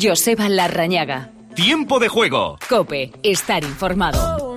Joseba Larrañaga. Tiempo de juego. COPE. Estar informado.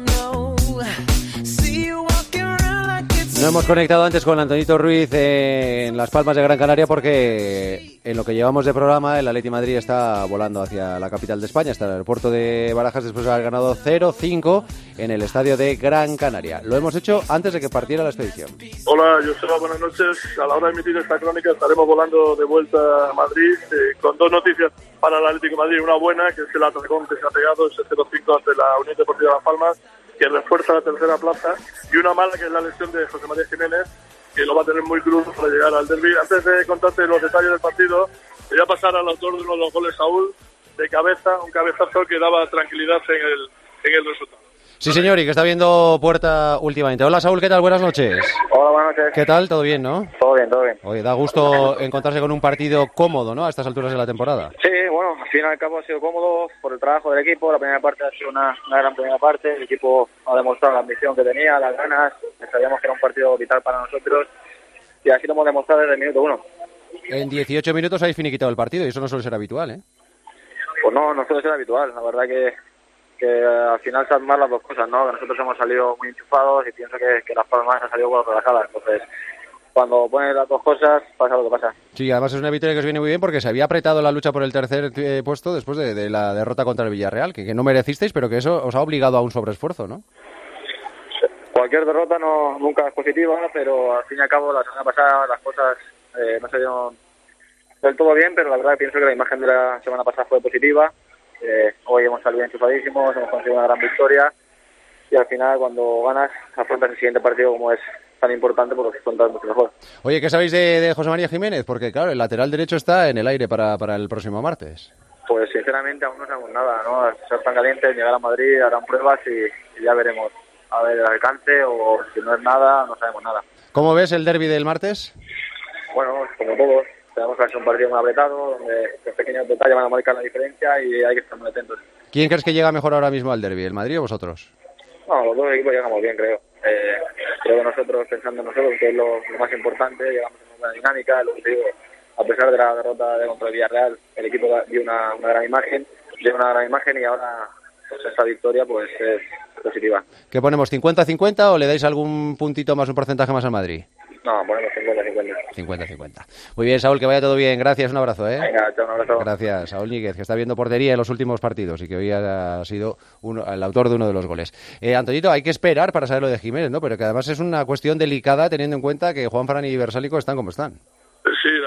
No hemos conectado antes con Antonito Ruiz en Las Palmas de Gran Canaria porque en lo que llevamos de programa el Atleti Madrid está volando hacia la capital de España, hasta el aeropuerto de Barajas, después de haber ganado 0-5 en el estadio de Gran Canaria. Lo hemos hecho antes de que partiera la expedición. Hola, Joseba, buenas noches. A la hora de emitir esta crónica estaremos volando de vuelta a Madrid con dos noticias para el Atlético de Madrid. Una buena, que es el atracón que se ha pegado, ese 0-5 ante la Unión Deportiva Las Palmas, que refuerza la tercera plaza, y una mala, que es la lesión de José María Jiménez, que lo va a tener muy crudo para llegar al derbi. Antes de contarte los detalles del partido, voy a pasar al autor de uno de los goles, Saúl, de cabeza, un cabezazo que daba tranquilidad en el resultado. Sí, señor, y que está viendo puerta últimamente. Hola, Saúl, ¿qué tal? Buenas noches. Hola, buenas noches. ¿Qué tal? ¿Todo bien, no? Todo bien, todo bien. Oye, da gusto encontrarse con un partido cómodo, ¿no?, a estas alturas de la temporada. Sí, bueno, al fin y al cabo ha sido cómodo por el trabajo del equipo. La primera parte ha sido una gran primera parte. El equipo ha demostrado la ambición que tenía, las ganas. Sabíamos que era un partido vital para nosotros y así lo hemos demostrado desde el minuto 1. En 18 minutos habéis finiquitado el partido y eso no suele ser habitual, ¿eh? Pues no suele ser habitual. La verdad que al final se han dado las dos cosas, ¿no? Que nosotros hemos salido muy enchufados y pienso que Las Palmas han salido bueno relajadas. Entonces, cuando pones las dos cosas, pasa lo que pasa. Sí, además es una victoria que os viene muy bien porque se había apretado la lucha por el tercer puesto después de la derrota contra el Villarreal, que no merecisteis, pero que eso os ha obligado a un sobreesfuerzo, ¿no? Cualquier derrota nunca es positiva, pero al fin y al cabo la semana pasada las cosas no se dieron del todo bien, pero la verdad pienso que la imagen de la semana pasada fue positiva. Hoy hemos salido enchufadísimos, hemos conseguido una gran victoria y al final cuando ganas afrontas el siguiente partido como es tan importante porque afrontas mucho mejor. Oye, ¿qué sabéis de José María Jiménez? Porque claro, el lateral derecho está en el aire para el próximo martes. Pues sinceramente aún no sabemos nada, ¿no? Al ser tan caliente, llegar a Madrid, harán pruebas y ya veremos a ver el alcance, o si no es nada, no sabemos nada. ¿Cómo ves el derbi del martes? Bueno, como todos, tenemos que hacer un partido muy apretado, donde los pequeños detalles van a marcar la diferencia y hay que estar muy atentos. ¿Quién crees que llega mejor ahora mismo al derbi, el Madrid o vosotros? No, los dos equipos llegamos bien, creo. Creo que nosotros, pensando en nosotros, que es lo más importante, llegamos en una buena dinámica. Lo que te digo, a pesar de la derrota contra el Villarreal, el equipo dio una gran imagen, y ahora pues esta victoria pues es positiva. ¿Qué ponemos, 50-50 o le dais algún puntito más, un porcentaje más al Madrid? No, ponemos 50-50. 50-50. Muy bien, Saúl, que vaya todo bien. Gracias, un abrazo, ¿eh? Venga, chao, un abrazo. Gracias, Saúl Ñíguez, que está viendo portería en los últimos partidos y que hoy ha sido el autor de uno de los goles. Antonito, hay que esperar para saber lo de Jiménez, ¿no? Pero que además es una cuestión delicada teniendo en cuenta que Juanfran y Versálico están como están. Sí, el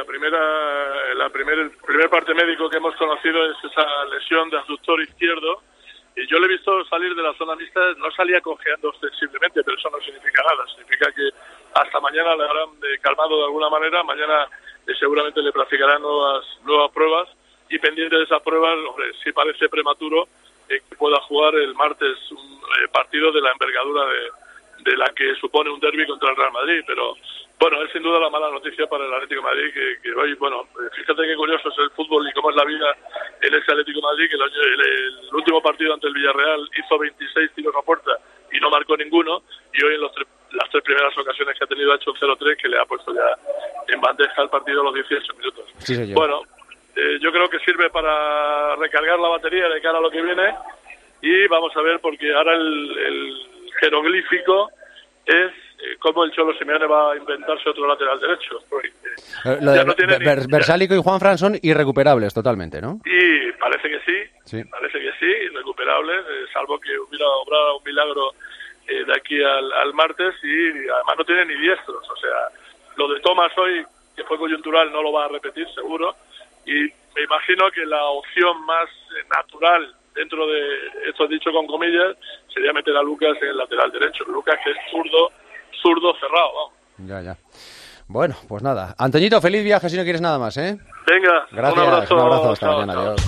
primer parte médico que hemos conocido es esa lesión de abductor izquierdo. Y yo le he visto salir de la zona mixta, no salía cojeando ostensiblemente, pero eso no significa nada. Significa que hasta mañana le habrán calmado de alguna manera. Mañana seguramente le practicarán nuevas pruebas. Y pendiente de esas pruebas, hombre, sí parece prematuro que pueda jugar el martes un partido de la envergadura de la que supone un derbi contra el Real Madrid. Pero bueno, es sin duda la mala noticia para el Atlético de Madrid, que hoy, bueno, fíjate qué curioso es el fútbol y cómo es la vida en ese Atlético de Madrid, que el último partido ante el Villarreal hizo 26 tiros a puerta y no marcó ninguno, y hoy en las tres primeras ocasiones que ha tenido ha hecho un 0-3 que le ha puesto ya en bandeja el partido a los 18 minutos. Sí, señor. Bueno, yo creo que sirve para recargar la batería de cara a lo que viene, y vamos a ver, porque ahora el jeroglífico es cómo el Cholo Simeone va a inventarse otro lateral derecho. Lo de Versálico y Juanfran son irrecuperables totalmente, ¿no? Y parece que sí, irrecuperables, salvo que hubiera obrado un milagro de aquí al martes, y además no tiene ni diestros. O sea, lo de Thomas hoy, que fue coyuntural, no lo va a repetir seguro, y me imagino que la opción más natural, dentro de esto dicho con comillas, sería meter a Lucas en el lateral derecho. Lucas, que es zurdo cerrado, vamos. Ya. Bueno, pues nada. Antoñito, feliz viaje si no quieres nada más, ¿eh? Venga, gracias, un abrazo, hasta mañana, adiós.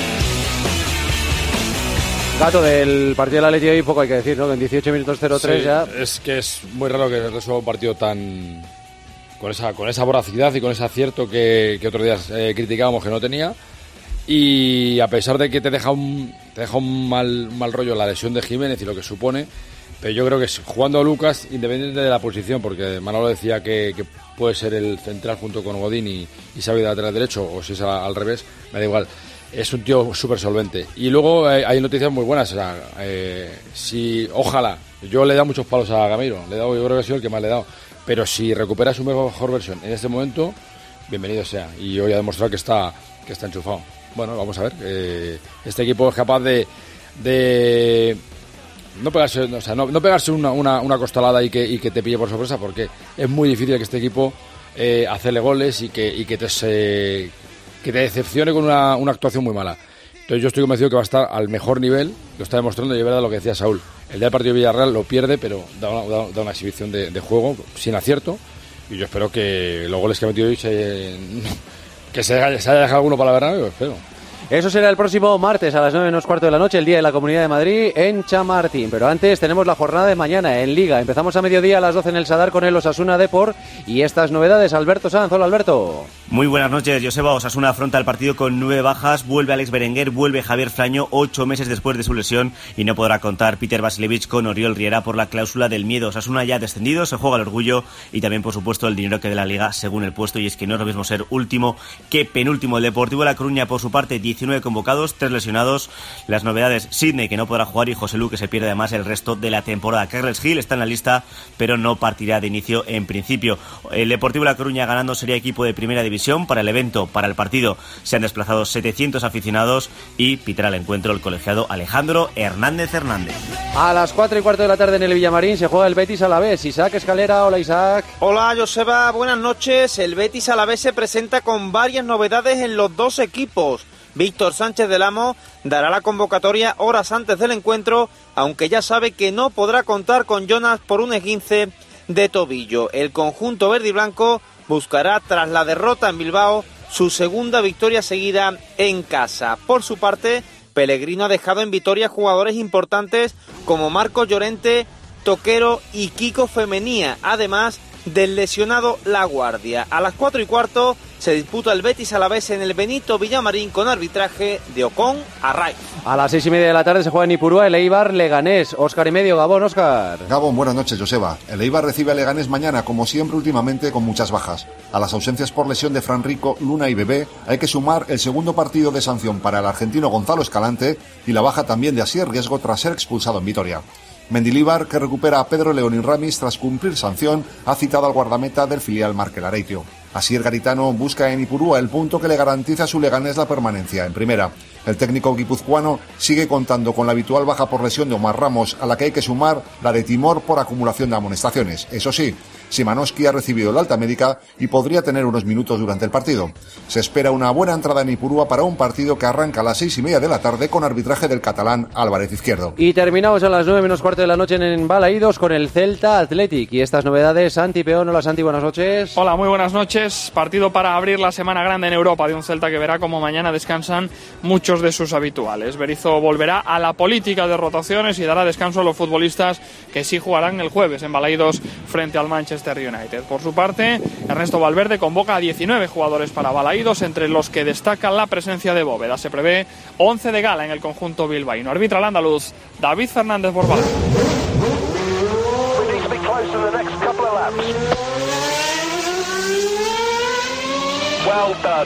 Gato, del partido de la Atleti hoy poco hay que decir, ¿no? En 18 minutos 0-3 sí, ya. Es que es muy raro que resuelva un partido tan con esa voracidad y con ese acierto que otros días criticábamos que no tenía. Y a pesar de que te deja un mal rollo la lesión de Jiménez y lo que supone, pero yo creo que jugando a Lucas, independiente de la posición, porque Manolo decía que puede ser el central junto con Godín y Xavi de lateral derecho, o si es al revés, me da igual. es un tío súper solvente. Y luego hay noticias muy buenas. O sea, ojalá, yo le he dado muchos palos a Gameiro, yo creo que ha sido el que más le he dado. Pero si recupera su mejor versión en este momento, bienvenido sea. Y hoy ha demostrado que está enchufado. Bueno, vamos a ver. Este equipo es capaz de no pegarse una costalada y que te pille por sorpresa, porque es muy difícil que este equipo hacerle goles y que te decepcione con una actuación muy mala. Entonces yo estoy convencido que va a estar al mejor nivel, lo está demostrando, y es verdad lo que decía Saúl. El día del partido de Villarreal lo pierde, pero da una exhibición de juego sin acierto, y yo espero que los goles que ha metido hoy que se haya dejado alguno para la Bernabéu, espero. Eso será el próximo martes a las 9:15 de la noche, el Día de la Comunidad de Madrid en Chamartín. Pero antes tenemos la jornada de mañana en Liga. Empezamos a mediodía a las 12 en el Sadar con el Osasuna Depor y estas novedades. Alberto Sanz, hola Alberto. Muy buenas noches, Joseba. Osasuna afronta el partido con 9 bajas, vuelve Alex Berenguer, vuelve Javier Flaño 8 meses después de su lesión y no podrá contar Peter Vasilevich con Oriol Riera por la cláusula del miedo. Osasuna ya ha descendido, se juega el orgullo y también por supuesto el dinero que dé la Liga según el puesto, y es que no es lo mismo ser último que penúltimo. El Deportivo La Coruña por su parte 19 convocados, 3 lesionados. Las novedades: Sidney, que no podrá jugar, y José Lu, que se pierde además el resto de la temporada. Carles Gil está en la lista pero no partirá de inicio en principio. El Deportivo La Coruña ganando sería equipo de primera división. Para el evento, para el partido, se han desplazado 700 aficionados y pitará el encuentro el colegiado Alejandro Hernández. A las 4:15 de la tarde en el Villamarín se juega el Betis Alavés. Isaac Escalera, hola Isaac. Hola Joseba, buenas noches. El Betis Alavés se presenta con varias novedades en los dos equipos. Víctor Sánchez del Amo dará la convocatoria horas antes del encuentro, aunque ya sabe que no podrá contar con Jonas por un esguince de tobillo. El conjunto verde y blanco buscará, tras la derrota en Bilbao, su segunda victoria seguida en casa. Por su parte, Pellegrino ha dejado en Vitoria jugadores importantes como Marco Llorente, Toquero y Kiko Femenía, además del lesionado La Guardia. A las 4:15 se disputa el Betis Alavés en el Benito Villamarín con arbitraje de Ocon Arraiz. A las 6:30 de la tarde se juega en Ipurúa el Eibar Leganés. Óscar y medio, Gabón, Óscar. Gabón, buenas noches, Joseba. El Eibar recibe a Leganés mañana, como siempre últimamente, con muchas bajas. A las ausencias por lesión de Fran Rico, Luna y Bebé hay que sumar el segundo partido de sanción para el argentino Gonzalo Escalante y la baja también de Asier Riesgo tras ser expulsado en Vitoria. Mendilibar, que recupera a Pedro León y Ramis tras cumplir sanción, ha citado al guardameta del filial Markel Areitio. Asier Garitano busca en Ipurúa el punto que le garantiza a su Leganés la permanencia en primera. El técnico guipuzcoano sigue contando con la habitual baja por lesión de Omar Ramos, a la que hay que sumar la de Timor por acumulación de amonestaciones. Eso sí, Szymanowski ha recibido el alta médica y podría tener unos minutos durante el partido. Se espera una buena entrada en Ipurúa para un partido que arranca a las 6:30 de la tarde con arbitraje del catalán Álvarez Izquierdo. Y terminamos a las 9:15 de la noche en Balaídos con el Celta Athletic. Y estas novedades, Santi Peón. Hola Santi, buenas noches. Hola, muy buenas noches. Partido para abrir la semana grande en Europa de un Celta que verá como mañana descansan muchos de sus habituales. Berizzo volverá a la política de rotaciones y dará descanso a los futbolistas que sí jugarán el jueves en Balaídos frente al Manchester United. Por su parte, Ernesto Valverde convoca a 19 jugadores para Balaídos, entre los que destaca la presencia de Bóveda. Se prevé 11 de gala en el conjunto bilbaíno. Arbitra el andaluz David Fernández Borbal. Well done.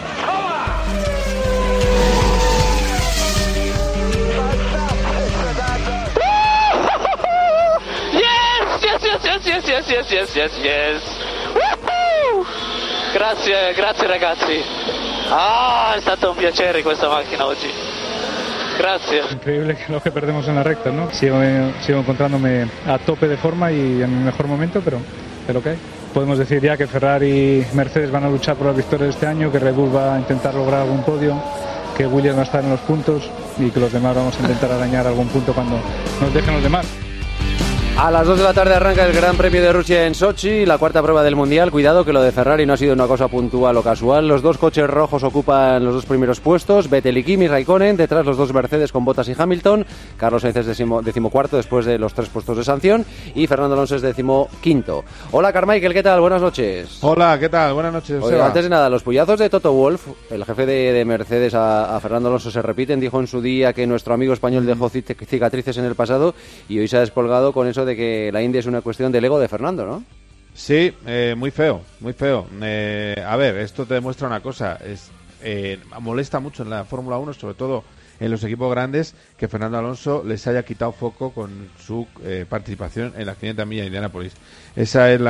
Yes. Woohoo! Grazie ragazzi. È stato un piacere questa macchina oggi. Gracias. Increíble lo que perdemos en la recta, ¿no? Sigo encontrándome a tope de forma y en mi mejor momento, pero ¿qué hay? Podemos decir ya que Ferrari y Mercedes van a luchar por las victorias de este año, que Red Bull va a intentar lograr algún podio, que Williams va a estar en los puntos y que los demás vamos a intentar arañar algún punto cuando nos dejen los demás. A las 2 de la tarde arranca el Gran Premio de Rusia en Sochi, la cuarta prueba del Mundial. Cuidado que lo de Ferrari no ha sido una cosa puntual o casual. Los dos coches rojos ocupan los dos primeros puestos. Vettel y Kimi Raikkonen, detrás los dos Mercedes con Bottas y Hamilton. Carlos Sainz es decimocuarto después de los 3 puestos de sanción. Y Fernando Alonso es 15º. Hola Carmichael, ¿qué tal? Buenas noches. Hola, ¿qué tal? Buenas noches. Oye, antes de nada, los puyazos de Toto Wolff, el jefe de Mercedes a Fernando Alonso, se repiten. Dijo en su día que nuestro amigo español dejó cicatrices en el pasado y hoy se ha despolgado con eso de que la India es una cuestión del ego de Fernando, ¿no? Sí, muy feo, muy feo. A ver, esto te demuestra una cosa. molesta mucho en la Fórmula 1, sobre todo en los equipos grandes, que Fernando Alonso les haya quitado foco con su participación en las 500 millas de Indianápolis. Esa es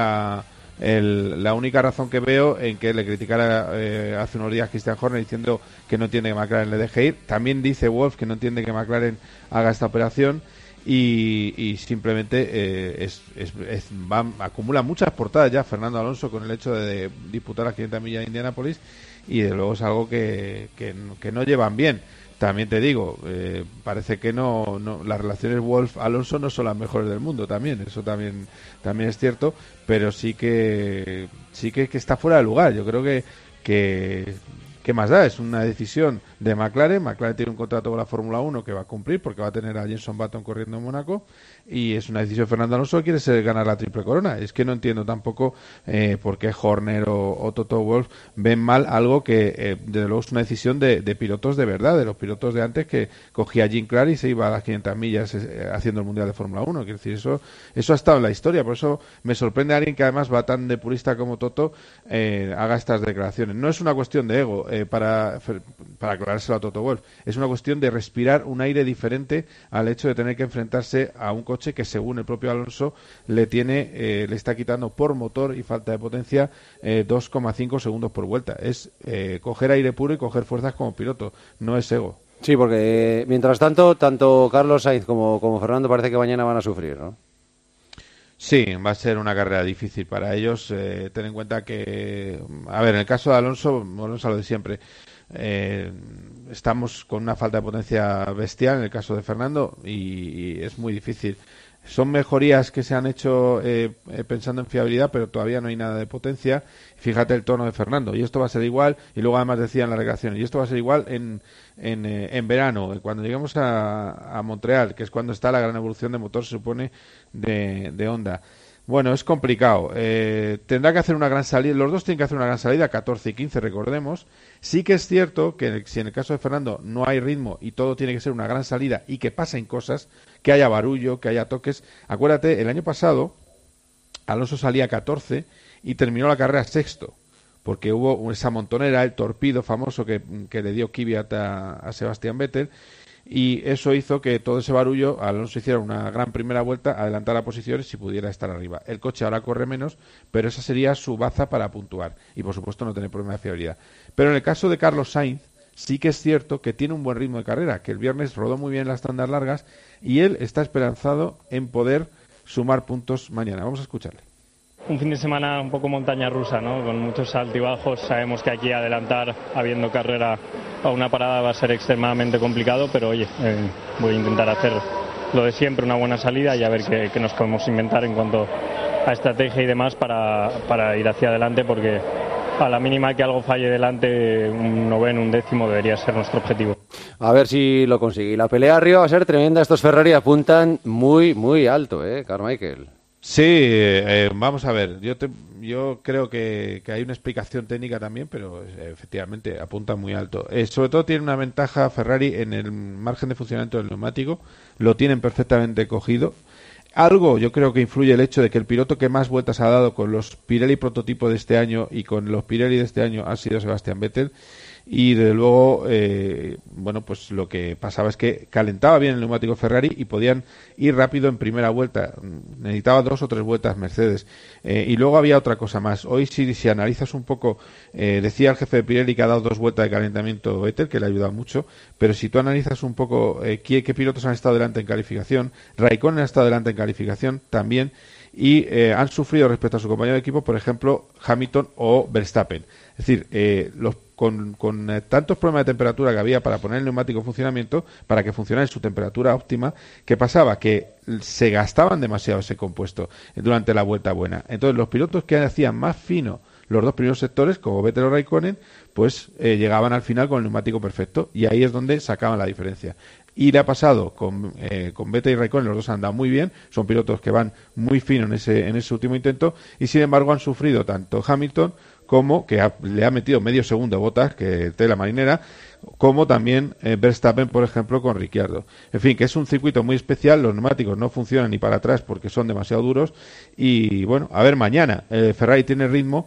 la única razón que veo en que le criticara hace unos días Christian Horner diciendo que no entiende que McLaren le deje ir. También dice Wolff que no entiende que McLaren haga esta operación y simplemente acumula muchas portadas ya Fernando Alonso con el hecho de disputar las 500 millas de Indianápolis, y de luego es algo que no llevan bien. También te digo, parece que no las relaciones Wolff-Alonso no son las mejores del mundo, eso también es cierto, pero sí que está fuera de lugar. Yo creo que ¿qué más da? Es una decisión de McLaren. McLaren tiene un contrato con la Fórmula 1 que va a cumplir porque va a tener a Jenson Button corriendo en Mónaco, y es una decisión de Fernando Alonso que quiere ganar la triple corona. Es que no entiendo tampoco por qué Horner o Toto Wolff ven mal algo que desde luego es una decisión de pilotos de verdad, de los pilotos de antes, que cogía Jim Clark y se iba a las 500 millas haciendo el Mundial de Fórmula 1. Quiero decir, eso ha estado en la historia. Por eso me sorprende a alguien que además va tan de purista como Toto haga estas declaraciones. No es una cuestión de ego, para aclarárselo a Toto Wolff, es una cuestión de respirar un aire diferente al hecho de tener que enfrentarse a un coche que, según el propio Alonso, le está quitando por motor y falta de potencia 2,5 segundos por vuelta. Es coger aire puro y coger fuerzas como piloto, no es ego. Sí, porque mientras tanto Carlos Sainz como Fernando parece que mañana van a sufrir, ¿no? Sí, va a ser una carrera difícil para ellos. Ten en cuenta que, en el caso de Alonso, volvemos a lo de siempre. Estamos con una falta de potencia bestial en el caso de Fernando y es muy difícil. Son mejorías que se han hecho pensando en fiabilidad, pero todavía no hay nada de potencia. Fíjate el tono de Fernando, y esto va a ser igual, y luego además decían las declaraciones, y esto va a ser igual en verano, cuando lleguemos a Montreal, que es cuando está la gran evolución de motor, se supone, de Honda. Bueno, es complicado. Tendrá que hacer una gran salida. Los dos tienen que hacer una gran salida, 14 y 15, recordemos. Sí que es cierto que si en el caso de Fernando no hay ritmo y todo tiene que ser una gran salida y que pasen cosas, que haya barullo, que haya toques. Acuérdate, el año pasado Alonso salía 14 y terminó la carrera sexto, porque hubo esa montonera, el torpido famoso que le dio Kvyat a Sebastián Vettel. Y eso hizo que todo ese barullo Alonso hiciera una gran primera vuelta, adelantara posiciones y pudiera estar arriba. El coche ahora corre menos, pero esa sería su baza para puntuar y por supuesto no tener problema de fiabilidad. Pero en el caso de Carlos Sainz sí que es cierto que tiene un buen ritmo de carrera, que el viernes rodó muy bien las tandas largas y él está esperanzado en poder sumar puntos mañana. Vamos a escucharle. Un fin de semana un poco montaña rusa, ¿no? Con muchos altibajos. Sabemos que aquí adelantar, habiendo carrera a una parada, va a ser extremadamente complicado, pero oye, voy a intentar hacer lo de siempre, una buena salida, y a ver qué nos podemos inventar en cuanto a estrategia y demás para ir hacia adelante, porque a la mínima que algo falle delante, un noveno, un décimo debería ser nuestro objetivo. A ver si lo consigue. La pelea arriba va a ser tremenda. Estos Ferrari apuntan muy, muy alto, Carmichael. Sí, vamos a ver. Yo creo que hay una explicación técnica también, pero efectivamente apunta muy alto. Sobre todo tiene una ventaja Ferrari en el margen de funcionamiento del neumático. Lo tienen perfectamente cogido. Algo yo creo que influye el hecho de que el piloto que más vueltas ha dado con los Pirelli prototipo de este año y con los Pirelli de este año ha sido Sebastián Vettel. Y desde luego, pues lo que pasaba es que calentaba bien el neumático Ferrari y podían ir rápido en primera vuelta. Necesitaba 2 o 3 vueltas Mercedes. Y luego había otra cosa más. Hoy si analizas un poco, decía el jefe de Pirelli que ha dado 2 vueltas de calentamiento Vettel, que le ha ayudado mucho, pero si tú analizas un poco qué pilotos han estado delante en calificación, Raikkonen ha estado delante en calificación también, y han sufrido respecto a su compañero de equipo, por ejemplo, Hamilton o Verstappen. Es decir, con tantos problemas de temperatura que había para poner el neumático en funcionamiento, para que funcionara en su temperatura óptima, ¿qué pasaba? Que se gastaban demasiado ese compuesto durante la vuelta buena. Entonces, los pilotos que hacían más fino los dos primeros sectores, como Vettel o Raikkonen, pues llegaban al final con el neumático perfecto, y ahí es donde sacaban la diferencia. Y le ha pasado con Vettel y Raikkonen, los dos han andado muy bien, son pilotos que van muy fino en ese último intento, y sin embargo han sufrido tanto Hamilton como que le ha metido medio segundo Bottas, que tela marinera, como también Verstappen, por ejemplo, con Ricciardo. En fin, que es un circuito muy especial, los neumáticos no funcionan ni para atrás porque son demasiado duros, y bueno, a ver mañana, Ferrari tiene ritmo,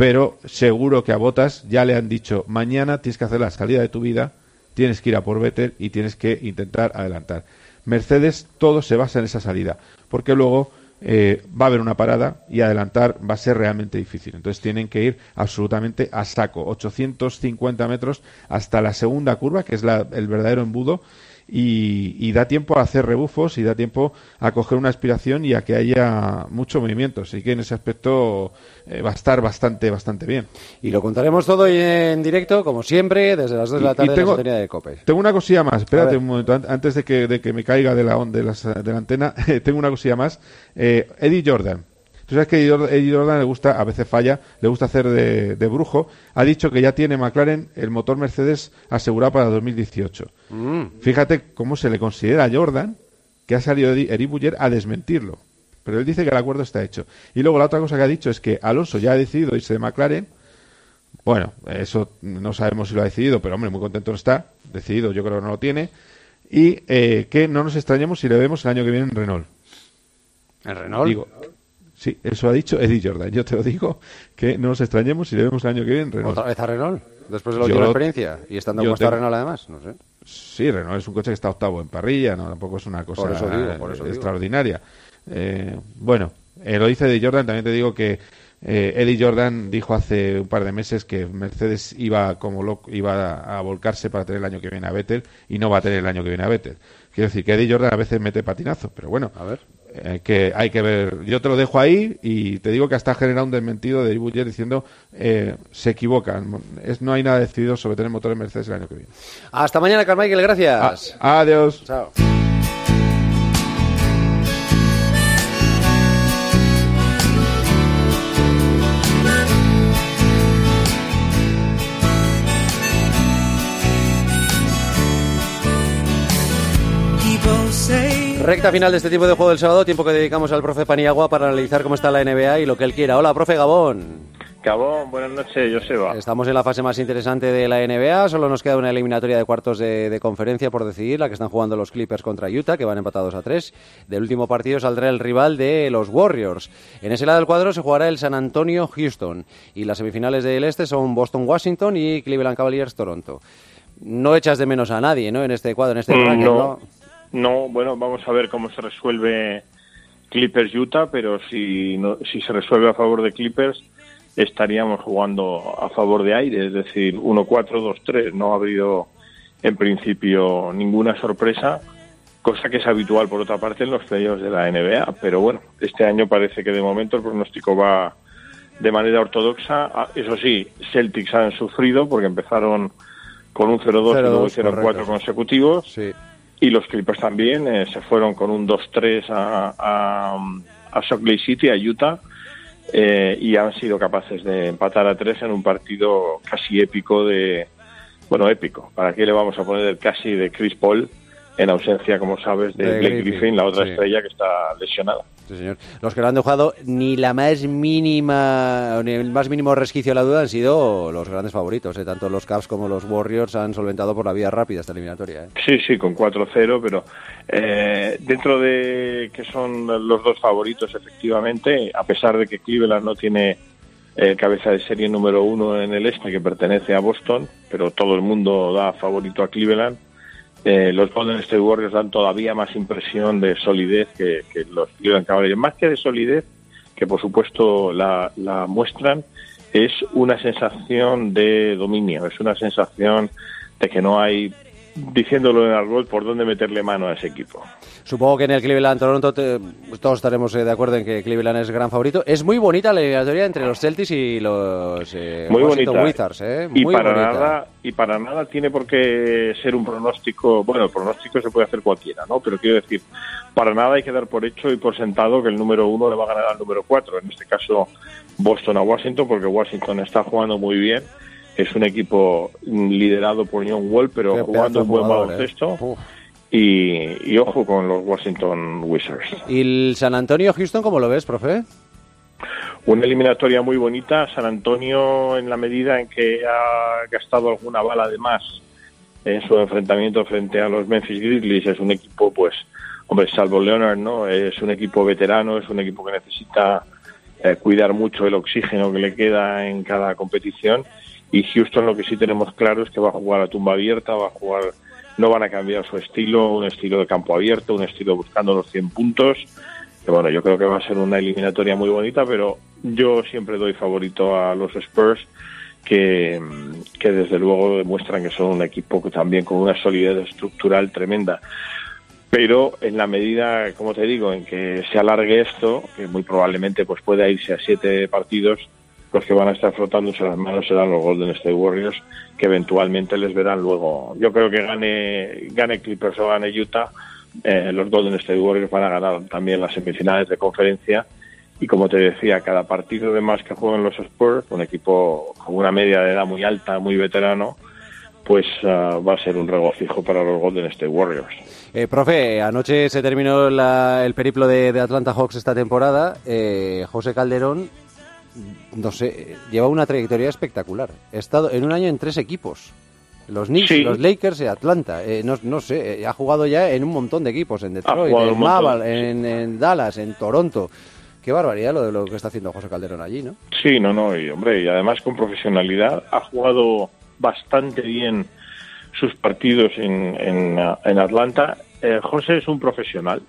pero seguro que a Bottas ya le han dicho, mañana tienes que hacer la salida de tu vida, tienes que ir a por Vettel y tienes que intentar adelantar. Mercedes todo se basa en esa salida, porque luego va a haber una parada y adelantar va a ser realmente difícil. Entonces tienen que ir absolutamente a saco, 850 metros hasta la segunda curva, que es el verdadero embudo, y da tiempo a hacer rebufos y da tiempo a coger una aspiración y a que haya mucho movimiento. Así que en ese aspecto va a estar bastante bien. Y lo contaremos todo en directo, como siempre, desde las 2 de la tarde en la sintonía de COPE. Tengo una cosilla más, espérate un momento, antes de que me caiga de la antena, tengo una cosilla más. Eddie Jordan. Tú sabes que Eddie Jordan le gusta, a veces falla, le gusta hacer de brujo. Ha dicho que ya tiene McLaren el motor Mercedes asegurado para 2018. Fíjate cómo se le considera a Jordan, que ha salido Eric Buller a desmentirlo. Pero él dice que el acuerdo está hecho. Y luego la otra cosa que ha dicho es que Alonso ya ha decidido irse de McLaren. Bueno, eso no sabemos si lo ha decidido, pero hombre, muy contento está. Decidido yo creo que no lo tiene. Y que no nos extrañemos si le vemos el año que viene en Renault. ¿En Renault? Digo, sí, eso ha dicho Eddie Jordan. Yo te lo digo, que no nos extrañemos si le vemos el año que viene en Renault. ¿Otra vez a Renault? Después de la última experiencia. ¿Y estando como está Renault además? No sé. Sí, Renault es un coche que está octavo en parrilla, no, tampoco es una cosa por eso extraordinaria. Bueno, lo dice Eddie Jordan. También te digo que Eddie Jordan dijo hace un par de meses que Mercedes iba a volcarse para tener el año que viene a Vettel y no va a tener el año que viene a Vettel. Quiero decir que Eddie Jordan a veces mete patinazos, pero bueno, a ver. Que hay que ver. Yo te lo dejo ahí y te digo que hasta ha generado un desmentido de Buller diciendo se equivocan. No hay nada decidido sobre tener motores Mercedes el año que viene. Hasta mañana, Carmichael, gracias. Adiós. Chao. Recta final de este tiempo de juego del sábado, tiempo que dedicamos al profe Paniagua para analizar cómo está la NBA y lo que él quiera. Hola, profe Gabón. Gabón, buenas noches, Joseba. Estamos en la fase más interesante de la NBA, solo nos queda una eliminatoria de cuartos de conferencia por decidir, la que están jugando los Clippers contra Utah, que van empatados a 3. Del último partido saldrá el rival de los Warriors. En ese lado del cuadro se jugará el San Antonio-Houston y las semifinales del este son Boston-Washington y Cleveland Cavaliers-Toronto. No echas de menos a nadie, ¿no? En este cuadro, en este ranking, ¿no? No, bueno, vamos a ver cómo se resuelve Clippers-Utah, pero si se resuelve a favor de Clippers, estaríamos jugando a favor de aire, es decir, 1-4, 2-3. No ha habido, en principio, ninguna sorpresa, cosa que es habitual, por otra parte, en los playoffs de la NBA. Pero bueno, este año parece que de momento el pronóstico va de manera ortodoxa. Eso sí, Celtics han sufrido porque empezaron con un 0-2 y luego 0-4 consecutivos. Sí. Y los Clippers también se fueron con un 2-3 a Salt Lake City, a Utah, y han sido capaces de empatar a 3 en un partido casi épico épico. ¿Para qué le vamos a poner el casi de Chris Paul en ausencia, como sabes, de Blake Griffin, la otra estrella que está lesionada? Sí, señor. Los que no han dejado ni el más mínimo resquicio a la duda han sido los grandes favoritos. Tanto los Cavs como los Warriors han solventado por la vía rápida esta eliminatoria. Sí, con 4-0, pero dentro de que son los dos favoritos, efectivamente, a pesar de que Cleveland no tiene cabeza de serie número 1 en el este, que pertenece a Boston, pero todo el mundo da favorito a Cleveland. Los Golden State Warriors dan todavía más impresión de solidez que los Cleveland Cavaliers. Más que de solidez, que por supuesto la muestran, es una sensación de dominio, es una sensación de que no hay, diciéndolo en argot, por dónde meterle mano a ese equipo. Supongo que en el Cleveland-Toronto todos estaremos de acuerdo en que Cleveland es gran favorito. Es muy bonita la eliminatoria entre los Celtics y los Washington Wizards. Y para nada tiene por qué ser un pronóstico. Bueno, el pronóstico se puede hacer cualquiera, ¿no? Pero quiero decir, para nada hay que dar por hecho y por sentado que el número 1 le va a ganar al número 4. En este caso, Boston a Washington, porque Washington está jugando muy bien. Es un equipo liderado por John Wall, pero jugando un buen baloncesto. Y ojo con los Washington Wizards. ¿Y el San Antonio-Houston cómo lo ves, profe? Una eliminatoria muy bonita. San Antonio, en la medida en que ha gastado alguna bala de más en su enfrentamiento frente a los Memphis Grizzlies, es un equipo, pues, hombre, salvo Leonard, ¿no? Es un equipo veterano, es un equipo que necesita cuidar mucho el oxígeno que le queda en cada competición. Y Houston lo que sí tenemos claro es que va a jugar a tumba abierta, no van a cambiar su estilo, un estilo de campo abierto, un estilo buscando los 100 puntos. Que bueno, yo creo que va a ser una eliminatoria muy bonita, pero yo siempre doy favorito a los Spurs, que desde luego demuestran que son un equipo que también con una solidez estructural tremenda. Pero en la medida, como te digo, en que se alargue esto, que muy probablemente pues pueda irse a 7 partidos, los que van a estar frotándose las manos serán los Golden State Warriors, que eventualmente les verán luego. Yo creo que gane Clippers o gane Utah, los Golden State Warriors van a ganar también las semifinales de conferencia. Y como te decía, cada partido de más que juegan los Spurs, un equipo con una media de edad muy alta, muy veterano, pues va a ser un regocijo para los Golden State Warriors. Profe, anoche se terminó el periplo de Atlanta Hawks esta temporada. José Calderón, no sé, lleva una trayectoria espectacular. Ha estado en un año en 3 equipos. Los Knicks, sí. Los Lakers y Atlanta. No sé, ha jugado ya en un montón de equipos. En Detroit, en Maval, en Dallas, en Toronto. Qué barbaridad lo que está haciendo José Calderón allí, ¿no? Sí, y además con profesionalidad. Ha jugado bastante bien sus partidos en Atlanta. José es un profesional.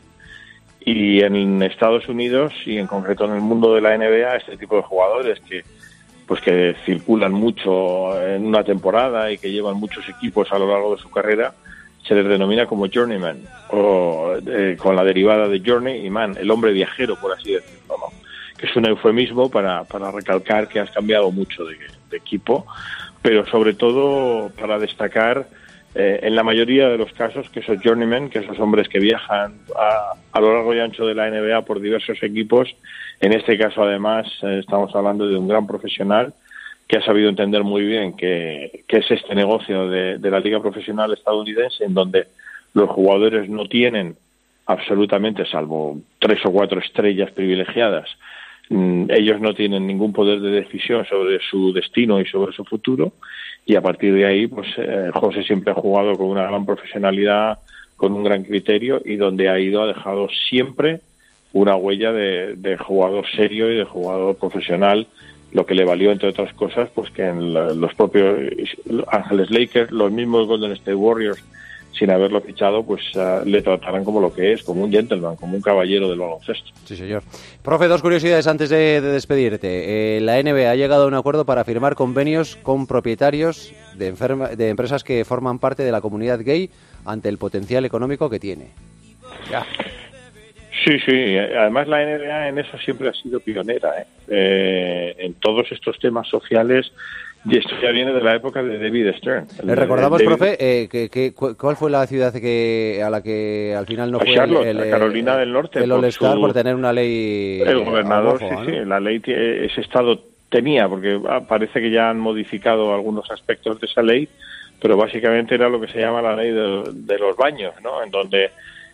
Y en Estados Unidos, y en concreto en el mundo de la NBA, este tipo de jugadores que circulan mucho en una temporada y que llevan muchos equipos a lo largo de su carrera, se les denomina como journeyman, o con la derivada de journey y man, el hombre viajero, por así decirlo, ¿no? Que es un eufemismo para recalcar que has cambiado mucho de equipo, pero sobre todo para destacar en la mayoría de los casos que esos journeymen, que esos hombres que viajan a lo largo y ancho de la NBA por diversos equipos, en este caso además estamos hablando de un gran profesional que ha sabido entender muy bien que es este negocio de la liga profesional estadounidense, en donde los jugadores no tienen absolutamente, salvo 3 o 4 estrellas privilegiadas, ellos no tienen ningún poder de decisión sobre su destino y sobre su futuro, y a partir de ahí pues José siempre ha jugado con una gran profesionalidad, con un gran criterio, y donde ha dejado siempre una huella de jugador serio y de jugador profesional, lo que le valió, entre otras cosas, pues que en los propios Ángeles Lakers, los mismos Golden State Warriors, sin haberlo fichado, pues le tratarán como lo que es, como un gentleman, como un caballero del baloncesto. Sí, señor. Profe, 2 curiosidades antes de despedirte. La NBA ha llegado a un acuerdo para firmar convenios con propietarios de empresas que forman parte de la comunidad gay ante el potencial económico que tiene. Ya. Sí. Además la NBA en eso siempre ha sido pionera, en todos estos temas sociales, y esto ya viene de la época de David Stern. Le recordamos, profe, ¿cuál fue la ciudad a la que al final no fue Charlotte, la Carolina del Norte, el All-Star por tener una ley? El gobernador, sí, la ley, ese estado tenía, porque parece que ya han modificado algunos aspectos de esa ley, pero básicamente era lo que se llama la ley de los baños, ¿no? En donde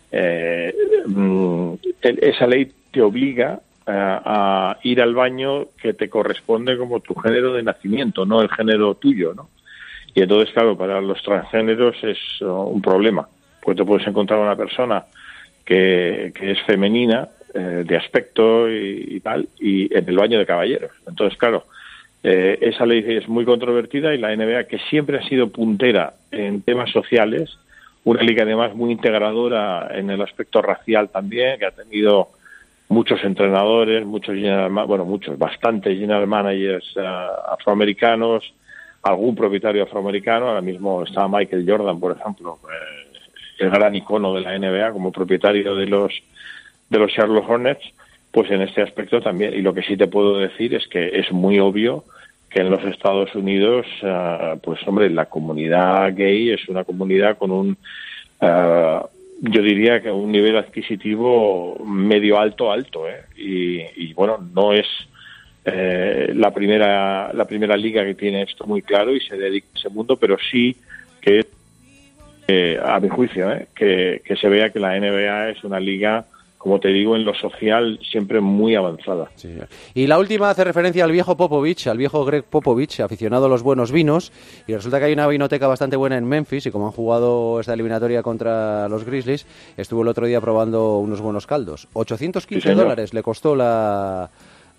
esa ley te obliga a ir al baño que te corresponde como tu género de nacimiento, no el género tuyo, ¿no? Y entonces, claro, para los transgéneros es un problema, pues te puedes encontrar una persona que es femenina de aspecto y tal, y en el baño de caballeros. Entonces, claro, esa ley es muy controvertida, y la NBA, que siempre ha sido puntera en temas sociales, una liga además muy integradora en el aspecto racial también, que ha tenido muchos entrenadores, bastantes general managers afroamericanos, algún propietario afroamericano. Ahora mismo está Michael Jordan, por ejemplo, el gran icono de la NBA como propietario de los Charlotte Hornets, pues en este aspecto también. Y lo que sí te puedo decir es que es muy obvio que en los Estados Unidos, la comunidad gay es una comunidad con un, yo diría que un nivel adquisitivo medio alto, y no es la primera liga que tiene esto muy claro y se dedica a ese mundo, pero sí que, a mi juicio, que se vea que la NBA es una liga, como te digo, en lo social siempre muy avanzada. Sí. Y la última hace referencia al viejo Greg Popovich, aficionado a los buenos vinos, y resulta que hay una vinoteca bastante buena en Memphis, y como han jugado esta eliminatoria contra los Grizzlies, estuvo el otro día probando unos buenos caldos. $815 le costó la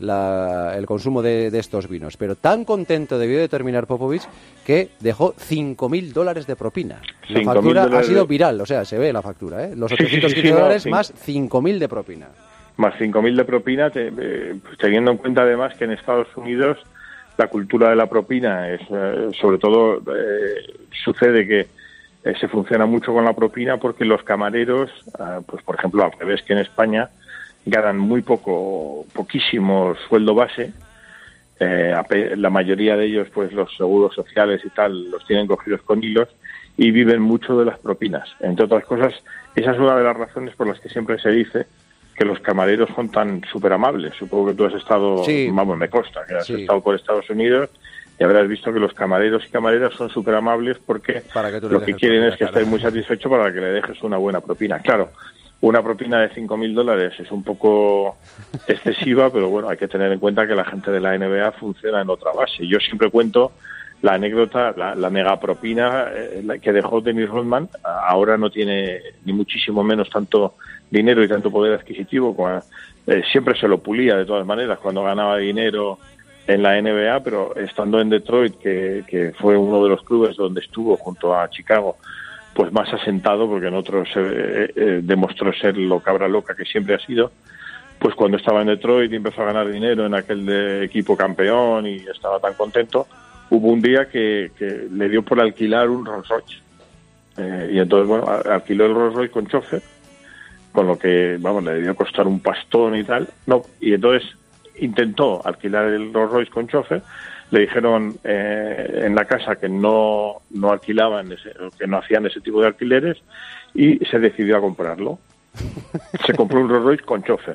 el consumo de estos vinos. Pero tan contento debió de terminar Popovich que dejó $5.000 de propina. La factura ha sido viral, o sea, se ve la factura, ¿eh? Los $815 más 5.000 de propina. Más 5.000 de propina, teniendo en cuenta además que en Estados Unidos la cultura de la propina es, sobre todo, sucede que se funciona mucho con la propina porque los camareros, pues por ejemplo, al revés que en España, ganan muy poquísimo sueldo base. La mayoría de ellos, pues los seguros sociales y tal, los tienen cogidos con hilos y viven mucho de las propinas. Entre otras cosas, esa es una de las razones por las que siempre se dice que los camareros son tan súper amables. Supongo que tú has estado, vamos, me consta, que has estado por Estados Unidos y habrás visto que los camareros y camareras son súper amables porque lo que quieren es que estés muy satisfecho para que le dejes una buena propina. Claro, una propina de $5.000 es un poco excesiva, pero bueno, hay que tener en cuenta que la gente de la NBA funciona en otra base. Yo siempre cuento la anécdota, la megapropina que dejó Dennis Rodman. Ahora no tiene ni muchísimo menos tanto dinero y tanto poder adquisitivo. Siempre se lo pulía de todas maneras cuando ganaba dinero en la NBA, pero estando en Detroit, que fue uno de los clubes donde estuvo junto a Chicago, pues más asentado, porque en otros demostró ser lo cabra loca que siempre ha sido, pues cuando estaba en Detroit y empezó a ganar dinero en aquel equipo campeón y estaba tan contento, hubo un día que le dio por alquilar un Rolls Royce. Y entonces, bueno, alquiló el Rolls Royce con chofer, con lo que, vamos, le debió costar un pastón y tal. No, y entonces intentó alquilar el Rolls Royce con chofer. Le dijeron en la casa que no alquilaban, que no hacían ese tipo de alquileres, y se decidió a comprarlo. Se compró un Rolls Royce con chofer.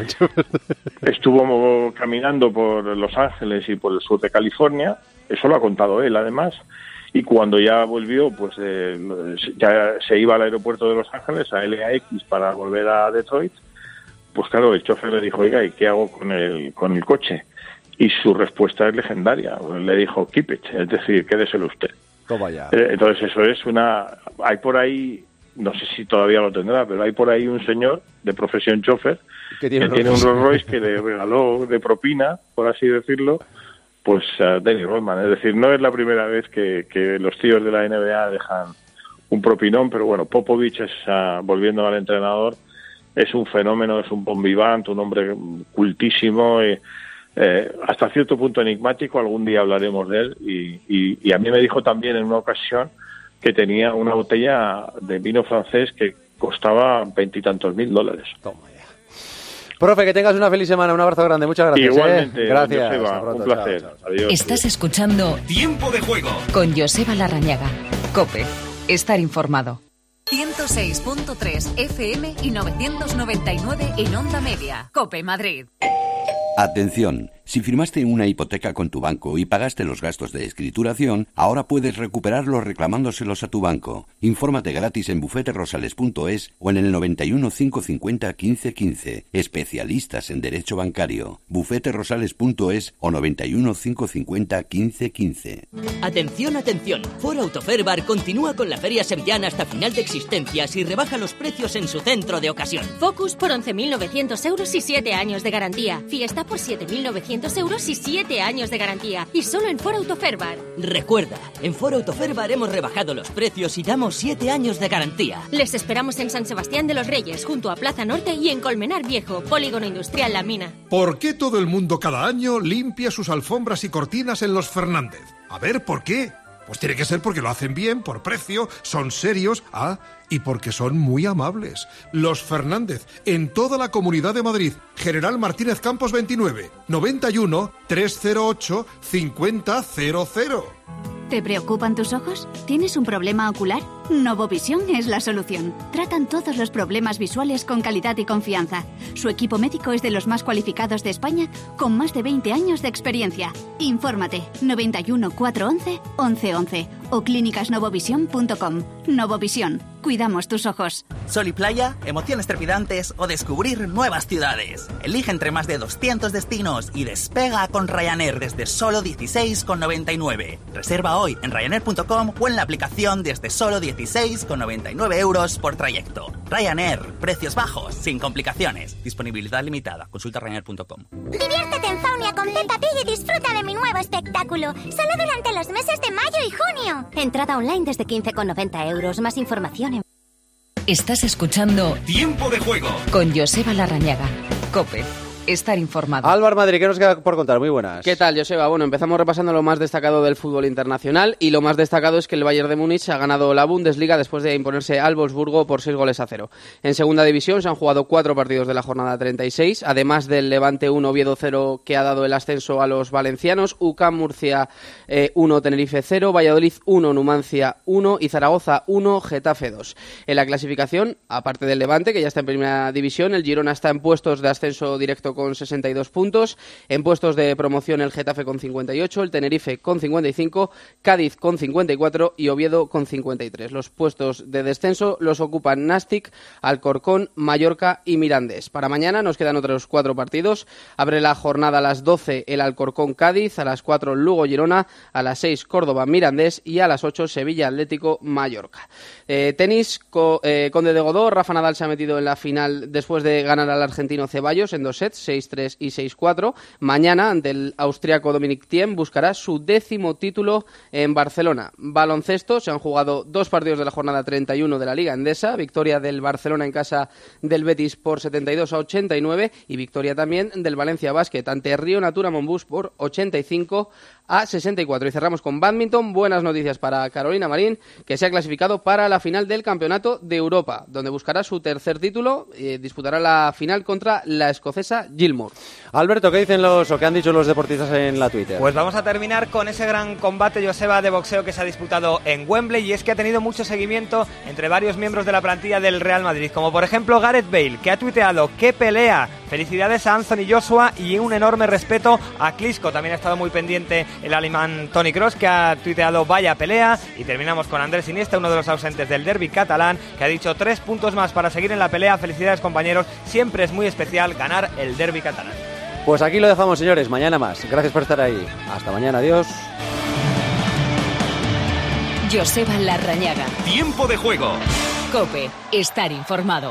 Estuvo caminando por Los Ángeles y por el sur de California, eso lo ha contado él además, y cuando ya volvió, pues ya se iba al aeropuerto de Los Ángeles, a LAX, para volver a Detroit. Pues claro, el chofer le dijo, oiga, ¿y qué hago con el coche? Y su respuesta es legendaria. Le dijo, keep it, es decir, quédeselo usted. Toma ya. Entonces eso es hay por ahí, no sé si todavía lo tendrá, pero hay por ahí un señor de profesión chofer que tiene un Rolls Royce que le regaló de propina, por así decirlo, pues a Dennis Rodman. Es decir, no es la primera vez que los tíos de la NBA dejan un propinón, pero bueno, Popovich volviendo al entrenador, es un fenómeno, es un bon vivant, un hombre cultísimo y hasta cierto punto enigmático. Algún día hablaremos de él y a mí me dijo también en una ocasión que tenía una botella de vino francés que costaba $20 y tantos mil. Toma ya. Profe, que tengas una feliz semana, un abrazo grande, muchas gracias. Igualmente, gracias. Joseba, un placer. Chao. Adiós. Estás escuchando Tiempo de Juego con Joseba Larrañaga. COPE, estar informado. 106.3 FM y 999 en Onda Media. COPE Madrid. Atención, si firmaste una hipoteca con tu banco y pagaste los gastos de escrituración, ahora puedes recuperarlos reclamándoselos a tu banco. Infórmate gratis en bufeterosales.es o en el 91 550 1515. Especialistas en Derecho Bancario. bufeterosales.es o 91 550 1515. Atención, atención. Foro Autoferbar continúa con la Feria Sevillana hasta final de existencias y rebaja los precios en su centro de ocasión. Focus por 11.900 euros y 7 años de garantía. Fiesta por 7.900 euros y 7 años de garantía. Y solo en Foro Autoferbar. Recuerda, en Foro Autoferbar hemos rebajado los precios y damos 7 años de garantía. Les esperamos en San Sebastián de los Reyes, junto a Plaza Norte, y en Colmenar Viejo, Polígono Industrial La Mina. ¿Por qué todo el mundo cada año limpia sus alfombras y cortinas en Los Fernández? A ver, ¿por qué? Pues tiene que ser porque lo hacen bien, por precio, son serios, y porque son muy amables. Los Fernández, en toda la Comunidad de Madrid. General Martínez Campos 29, 91 308 5000. ¿Te preocupan tus ojos? ¿Tienes un problema ocular? Novovisión es la solución. Tratan todos los problemas visuales con calidad y confianza. Su equipo médico es de los más cualificados de España, con más de 20 años de experiencia. Infórmate 91 411 1111 o clínicasnovovisión.com. Novovisión. Cuidamos tus ojos. Sol y playa, emociones trepidantes o descubrir nuevas ciudades. Elige entre más de 200 destinos y despega con Ryanair desde solo 16,99. Reserva hoy en Ryanair.com o en la aplicación desde solo 16,99 euros por trayecto. Ryanair, precios bajos, sin complicaciones. Disponibilidad limitada. Consulta Ryanair.com. Diviértete en Faunia con Peppa Pig y disfruta de mi nuevo espectáculo. Solo durante los meses de mayo y junio. Entrada online desde 15,90 euros. Más información en... Estás escuchando Tiempo de Juego con Joseba Larrañaga. COPE. Estar informado. Álvaro Madrid, ¿qué nos queda por contar? Muy buenas. ¿Qué tal, Joseba? Bueno, empezamos repasando lo más destacado del fútbol internacional y lo más destacado es que el Bayern de Múnich ha ganado la Bundesliga después de imponerse al Wolfsburgo por 6-0. En segunda división se han jugado 4 partidos de la jornada 36, además del Levante 1, Oviedo 0 que ha dado el ascenso a los valencianos, UCAM Murcia 1, Tenerife 0, Valladolid 1, Numancia 1 y Zaragoza 1, Getafe 2. En la clasificación, aparte del Levante, que ya está en primera división, el Girona está en puestos de ascenso directo con 62 puntos, en puestos de promoción el Getafe con 58, el Tenerife con 55, Cádiz con 54 y Oviedo con 53. Los puestos de descenso los ocupan Nastic, Alcorcón, Mallorca y Mirandés. Para mañana nos quedan otros 4 partidos. Abre la jornada a las 12 el Alcorcón-Cádiz, a las 4 Lugo-Girona, a las 6 Córdoba-Mirandés y a las 8 Sevilla-Atlético-Mallorca. Tenis, Conde de Godó, Rafa Nadal se ha metido en la final después de ganar al argentino Ceballos en 2 sets, 6-3 y 6-4. Mañana, ante el austriaco Dominic Thiem, buscará su 10º título en Barcelona. Baloncesto, se han jugado 2 partidos de la jornada 31 de la Liga Endesa, victoria del Barcelona en casa del Betis por 72-89 y victoria también del Valencia Basket ante Río Natura Monbus por 85-64. Y cerramos con bádminton. Buenas noticias para Carolina Marín, que se ha clasificado para la final del Campeonato de Europa, donde buscará su 3er título y disputará la final contra la escocesa Gilmour. Alberto, ¿qué dicen qué han dicho los deportistas en la Twitter? Pues vamos a terminar con ese gran combate, Joseba, de boxeo que se ha disputado en Wembley, y es que ha tenido mucho seguimiento entre varios miembros de la plantilla del Real Madrid, como por ejemplo Gareth Bale, que ha tuiteado ¡qué pelea! Felicidades a Anthony Joshua y un enorme respeto a Klitschko. También ha estado muy pendiente el alemán Toni Kroos, que ha tuiteado vaya pelea. Y terminamos con Andrés Iniesta, uno de los ausentes del derbi catalán, que ha dicho 3 puntos más para seguir en la pelea. Felicidades, compañeros, siempre es muy especial ganar el derbi catalán. Pues aquí lo dejamos, señores, mañana más. Gracias por estar ahí. Hasta mañana, adiós. Joseba Larrañaga. Tiempo de Juego. COPE. Estar informado.